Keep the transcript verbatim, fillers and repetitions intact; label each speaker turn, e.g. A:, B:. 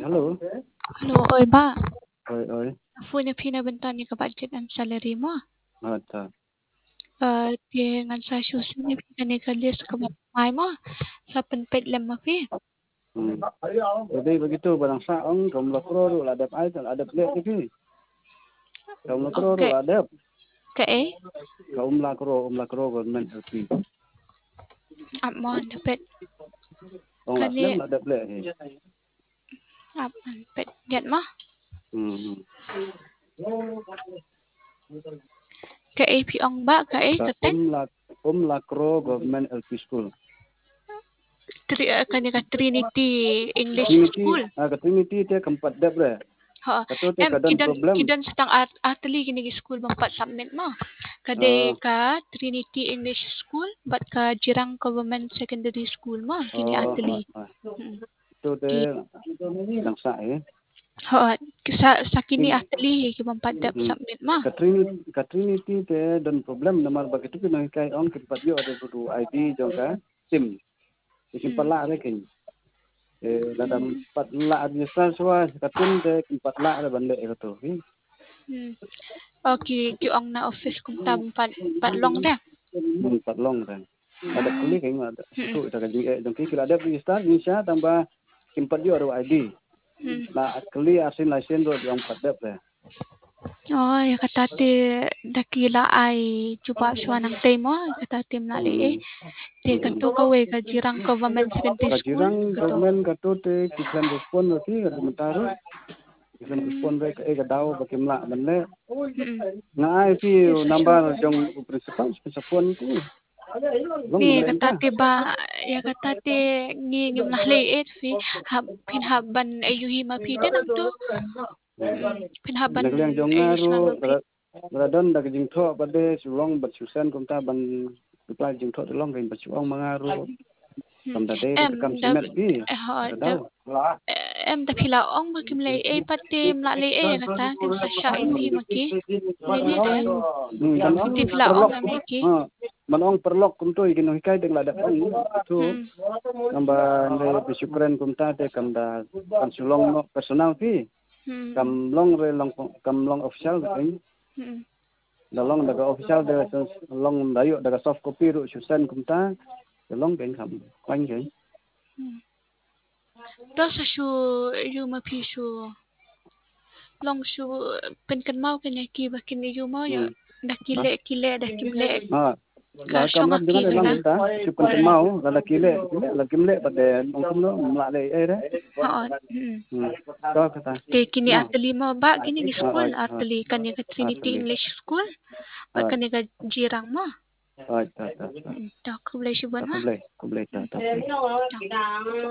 A: halo.
B: Hello, oi ba.
A: Oi, oi.
B: Phone phina bentar ni ka budget ang salary mo.
A: Acha.
B: Uh, di ngan sa susun ni kani ka list ka mai mo. Sa penpet lem ma pi.
A: Hmm. Jadi begitu barang saong kaum lakro ru ladap ai tal adap le iki. Kaum lakro ru
B: Okay.
A: adap.
B: Ka eh?
A: Kaum lakro, um lakro government iki.
B: Amon dapat
A: Ong
B: kani
A: aslam adap le.
B: apan pet jet mo.
A: Hmm.
B: Ka eh pi ong ba ka eh
A: Ka
B: taten.
A: um lak um lakro government L P school.
B: Tri kani ka Trinity English
A: Trinity,
B: School.
A: ah, ka Trinity te keempat dap le.
B: Ha,
A: Kato te
B: em
A: kadan
B: kidan
A: problem.
B: kidan setang art atli kini ki school bang submit mo. Kade
A: Oh,
B: ka Trinity English School bat ka Jirang Government Secondary School mo kini
A: oh,
B: atli.
A: ah, ah.
B: Hmm.
A: Itu te
B: Ki
A: langsa eh.
B: ha sa sa kini
A: Ting-
B: atli ki bang dap
A: Hmm.
B: submit mo.
A: Katrini Katrinity te dan problem namar begitu pun kai on kepat yo ada budu I D juga sim. Isim
B: Hmm.
A: pala rekin. Eh dalam empat la administrasi wa katun te empat la ada bande itu.
B: Hmm. Okay, ki ong na office kung tam pat patlong de.
A: Empat long kan. Ada
B: Hmm.
A: kuli kayak ada
B: Hmm.
A: itu kita kaji eh dongki kila ada register Indonesia tambah empat yo ada I D.
B: Hmm.
A: Nah keli asin license do yang empat dap le.
B: Oh, ya kata ti dakila ay cuba suan ang tema kata tim nali eh. Ti kato ka we ka Jirang Government Secondary School.
A: Kajirang
B: Kato.
A: government kato te kiklan respon lagi kada mentaro. Kiklan respon re eh kadau bakimla banle.
B: Hmm.
A: Ngai pi
B: Yes,
A: number jong principal pesapon ku. Long
B: Ni
A: belen
B: kata
A: ka.
B: ti ba ya kata ti ngi ngim nali eh fi hab pinhaban ayuhi mapi din ang to. Hmm. Pinhaban
A: Nagliang jong
B: ayus
A: ngaru
B: na mapi.
A: radon dag jing tho bade sulong bat susan kumta ban reply jing tho long kain bat suang mangaru.
B: Hmm.
A: Kam dade
B: Em
A: kam
B: da
A: simet pi.
B: ha da
A: Kadau.
B: em da pila ong makim lay eh pati mlali eh kata tim sa sya ipi maki. Lili de. Ti pila ong am iki.
A: Ha, manong perlok kumto igino hikay deng lada ong itu
B: Hmm.
A: kamba le bisyukren kumta te kamda kansulong no personal pi
B: Hmm.
A: kam long re long kam long official ring
B: Hmm.
A: dalong daga official de long dayo daga soft copy ru susan kumta dalong ben kam kwang ge
B: Da sa shu yu mapi shu long shu pen kan mau kan yaki bakin yu mau ya dah kile kile dah kimle
A: ha
B: ka
A: la
B: syong
A: kamrat
B: aki
A: dengan
B: kata.
A: elang kita syukun mau la kile kile la kimle pada ongkum no mla le eh re
B: Ha. Hmm.
A: ka kata
B: Te kini
A: no
B: atli mo ba kini ni
A: ha
B: school
A: ha
B: atli kan ya ka Trinity
A: atli
B: English School. Ba
A: ha
B: kan ya ka Jirang mo.
A: ha ta ta ta
B: Hmm. Da ku boleh syuban
A: ta
B: ma.
A: kublai kublai ta ta
B: Hmm.